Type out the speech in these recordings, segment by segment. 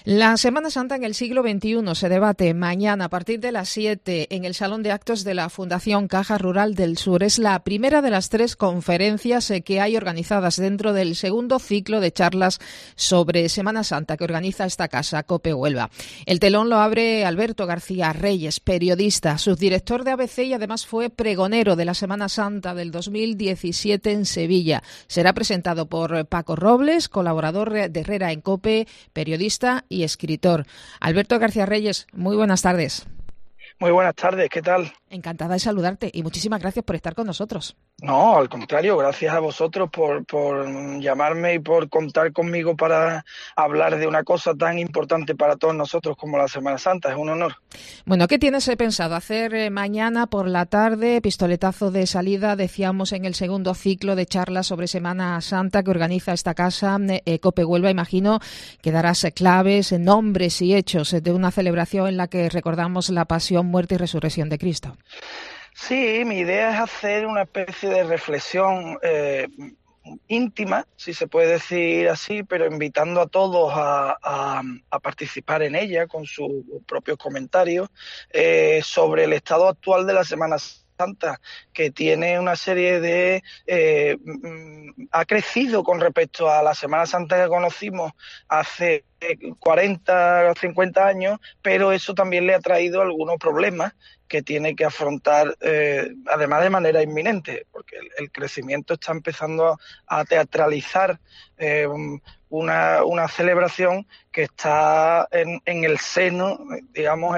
La Semana Santa en el siglo XXI se debate mañana a partir de las 7 en el Salón de Actos de la Fundación Caja Rural del Sur. Es la primera de las 3 conferencias que hay organizadas dentro del segundo ciclo de charlas sobre Semana Santa que organiza esta casa, COPE Huelva. El telón lo abre Alberto García Reyes, periodista, subdirector de ABC y además fue pregonero de la Semana Santa del 2017 en Sevilla. Será presentado por Paco Robles, colaborador de Herrera en COPE, periodista y escritor. Alberto García Reyes, muy buenas tardes. Muy buenas tardes, ¿qué tal? Encantada de saludarte y muchísimas gracias por estar con nosotros. No, al contrario, gracias a vosotros por llamarme y por contar conmigo para hablar de una cosa tan importante para todos nosotros como la Semana Santa. Es un honor. Bueno, ¿qué tienes pensado hacer mañana por la tarde? Pistoletazo de salida, decíamos, en el segundo ciclo de charlas sobre Semana Santa que organiza esta casa, COPE Huelva. Imagino que darás claves, nombres y hechos de una celebración en la que recordamos la pasión, muerte y resurrección de Cristo. Sí, mi idea es hacer una especie de reflexión íntima, si se puede decir así, pero invitando a todos a participar en ella con sus propios comentarios sobre el estado actual de la Semana Santa, que tiene una serie de... ha crecido con respecto a la Semana Santa que conocimos hace 40 o 50 años, pero eso también le ha traído algunos problemas que tiene que afrontar, además de manera inminente, porque el crecimiento está empezando a teatralizar una celebración que está en el seno, digamos,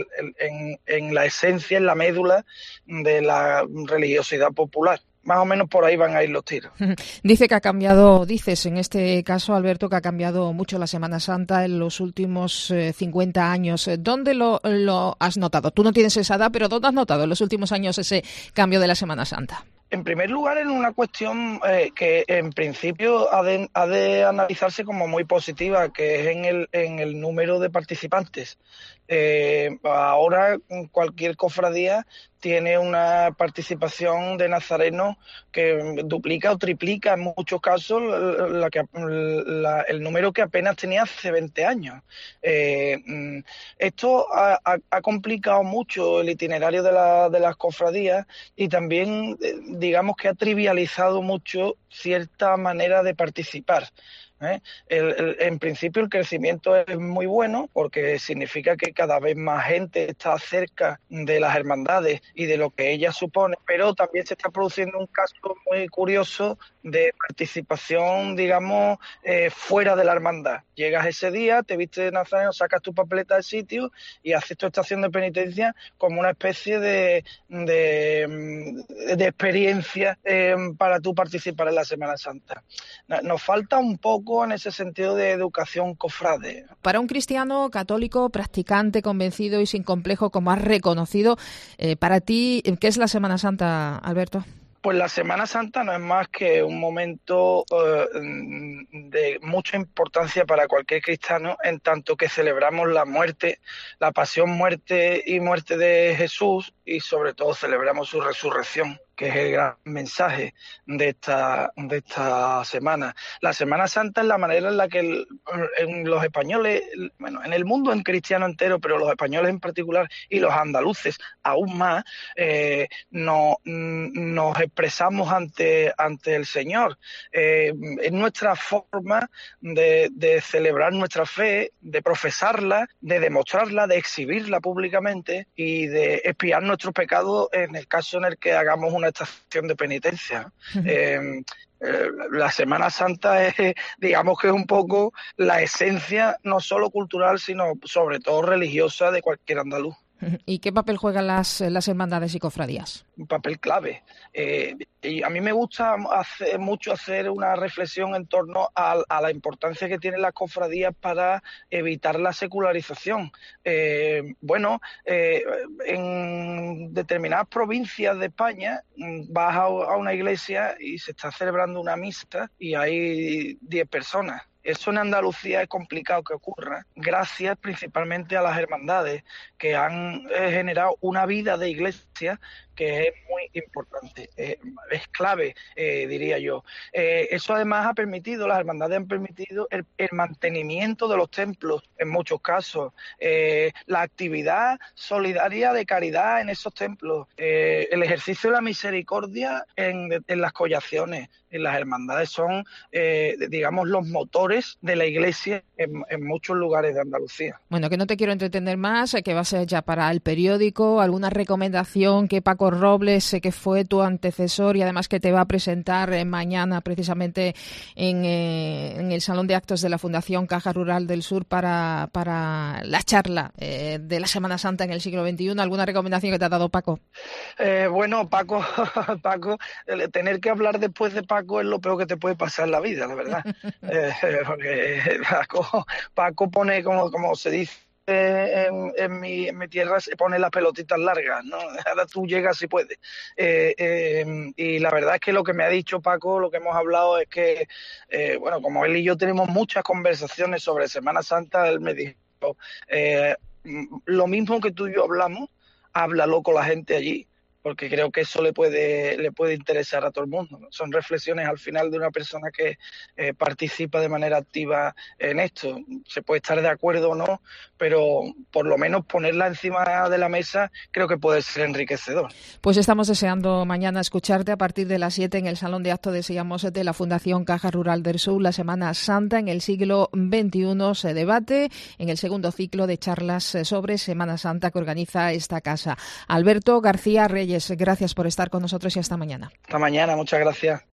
en la esencia, en la médula de la religiosidad popular. Más o menos por ahí van a ir los tiros. Dice que ha cambiado, dices en este caso, Alberto, que ha cambiado mucho la Semana Santa en los últimos 50 años. ¿Dónde lo has notado? Tú no tienes esa edad, pero ¿dónde has notado en los últimos años ese cambio de la Semana Santa? En primer lugar, en una cuestión que en principio ha de analizarse como muy positiva, que es en el número de participantes. Ahora cualquier cofradía tiene una participación de nazarenos que duplica o triplica en muchos casos el número que apenas tenía hace 20 años. Esto ha complicado mucho el itinerario de las cofradías y también digamos que ha trivializado mucho cierta manera de participar. En principio el crecimiento es muy bueno porque significa que cada vez más gente está cerca de las hermandades y de lo que ellas suponen, pero también se está produciendo un caso muy curioso de participación, digamos, fuera de la hermandad. Llegas ese día, te vistes de nazareno, sacas tu papeleta del sitio y haces tu estación de penitencia como una especie de experiencia para tú participar en la Semana Santa. Nos falta un poco en ese sentido de educación cofrade. Para un cristiano católico, practicante, convencido y sin complejo, como has reconocido, para ti, ¿qué es la Semana Santa, Alberto? Pues la Semana Santa no es más que un momento de mucha importancia para cualquier cristiano, en tanto que celebramos la muerte, la pasión, muerte y muerte de Jesús, y sobre todo celebramos su resurrección, que es el gran mensaje de esta semana. La Semana Santa es la manera en la que en los españoles, bueno, en el mundo en cristiano entero, pero los españoles en particular y los andaluces aún más, nos expresamos ante el Señor. Es nuestra forma de celebrar nuestra fe, de profesarla, de demostrarla, de exhibirla públicamente y de expiar nuestros pecados en el caso en el que hagamos una estación de penitencia. La Semana Santa es, digamos que es un poco la esencia no solo cultural, sino sobre todo religiosa de cualquier andaluz. ¿Y qué papel juegan las hermandades y cofradías? Un papel clave. Y a mí me gusta mucho hacer una reflexión en torno a la importancia que tienen las cofradías para evitar la secularización. En determinadas provincias de España vas a una iglesia y se está celebrando una misa y hay 10 personas. Eso en Andalucía es complicado que ocurra, gracias principalmente a las hermandades que han generado una vida de iglesia que es muy importante, es clave, diría yo. Eso además ha permitido, las hermandades han permitido el mantenimiento de los templos en muchos casos, la actividad solidaria de caridad en esos templos, el ejercicio de la misericordia en las collaciones, en las hermandades son, digamos, los motores de la Iglesia en muchos lugares de Andalucía. Bueno, que no te quiero entretener más, que va a ser ya para el periódico, alguna recomendación que Paco Robles, que fue tu antecesor y además que te va a presentar mañana precisamente en el Salón de Actos de la Fundación Caja Rural del Sur para la charla de la Semana Santa en el siglo XXI. ¿Alguna recomendación que te ha dado Paco? Bueno, Paco, tener que hablar después de Paco es lo peor que te puede pasar en la vida, la verdad. Porque Paco pone, como se dice en mi tierra, se pone las pelotitas largas, ¿no? Ahora tú llegas si puedes. Y la verdad es que lo que me ha dicho Paco, lo que hemos hablado es que, bueno, como él y yo tenemos muchas conversaciones sobre Semana Santa, él me dijo, lo mismo que tú y yo hablamos, háblalo con la gente allí, porque creo que eso le puede interesar a todo el mundo, ¿no? Son reflexiones al final de una persona que participa de manera activa en esto. Se puede estar de acuerdo o no, pero por lo menos ponerla encima de la mesa creo que puede ser enriquecedor. Pues estamos deseando mañana escucharte a partir de las 7 en el Salón de Actos, decíamos, de la Fundación Caja Rural del Sur. La Semana Santa en el siglo XXI se debate en el segundo ciclo de charlas sobre Semana Santa que organiza esta casa. Alberto García Reyes, gracias por estar con nosotros y hasta mañana. Hasta mañana, muchas gracias.